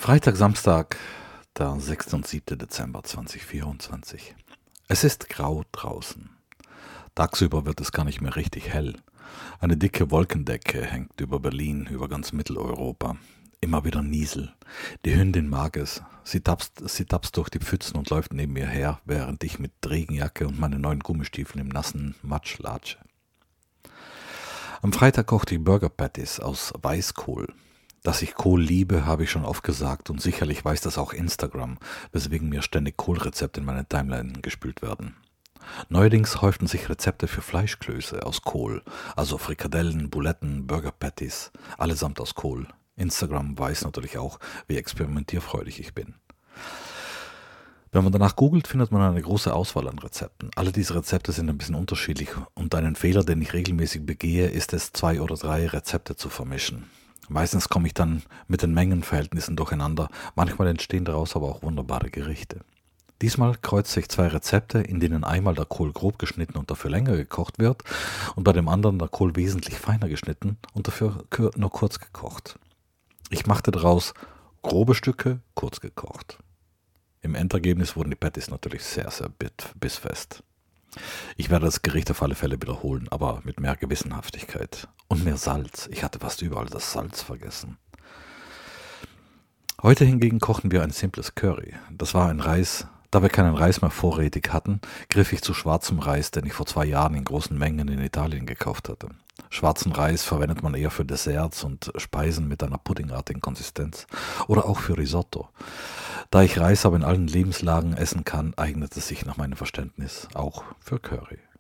Freitag, Samstag, der 6. und 7. Dezember 2024. Es ist grau draußen. Tagsüber wird es gar nicht mehr richtig hell. Eine dicke Wolkendecke hängt über Berlin, über ganz Mitteleuropa. Immer wieder Niesel. Die Hündin mag es. Sie tapst durch die Pfützen und läuft neben mir her, während ich mit Regenjacke und meinen neuen Gummistiefeln im nassen Matsch latsche. Am Freitag kochte ich Burger Patties aus Weißkohl. Dass ich Kohl liebe, habe ich schon oft gesagt und sicherlich weiß das auch Instagram, weswegen mir ständig Kohlrezepte in meine Timeline gespült werden. Neuerdings häuften sich Rezepte für Fleischklöße aus Kohl, also Frikadellen, Buletten, Burger Patties, allesamt aus Kohl. Instagram weiß natürlich auch, wie experimentierfreudig ich bin. Wenn man danach googelt, findet man eine große Auswahl an Rezepten. Alle diese Rezepte sind ein bisschen unterschiedlich und einen Fehler, den ich regelmäßig begehe, ist es, 2 oder 3 Rezepte zu vermischen. Meistens komme ich dann mit den Mengenverhältnissen durcheinander, manchmal entstehen daraus aber auch wunderbare Gerichte. Diesmal kreuze ich 2 Rezepte, in denen einmal der Kohl grob geschnitten und dafür länger gekocht wird und bei dem anderen der Kohl wesentlich feiner geschnitten und dafür nur kurz gekocht. Ich machte daraus grobe Stücke, kurz gekocht. Im Endergebnis wurden die Patties natürlich sehr, sehr bissfest. Ich werde das Gericht auf alle Fälle wiederholen, aber mit mehr Gewissenhaftigkeit. Und mehr Salz. Ich hatte fast überall das Salz vergessen. Heute hingegen kochten wir ein simples Curry. Das war ein Reis. Da wir keinen Reis mehr vorrätig hatten, griff ich zu schwarzem Reis, den ich vor 2 Jahren in großen Mengen in Italien gekauft hatte. Schwarzen Reis verwendet man eher für Desserts und Speisen mit einer puddingartigen Konsistenz oder auch für Risotto. Da ich Reis aber in allen Lebenslagen essen kann, eignet es sich nach meinem Verständnis auch für Curry.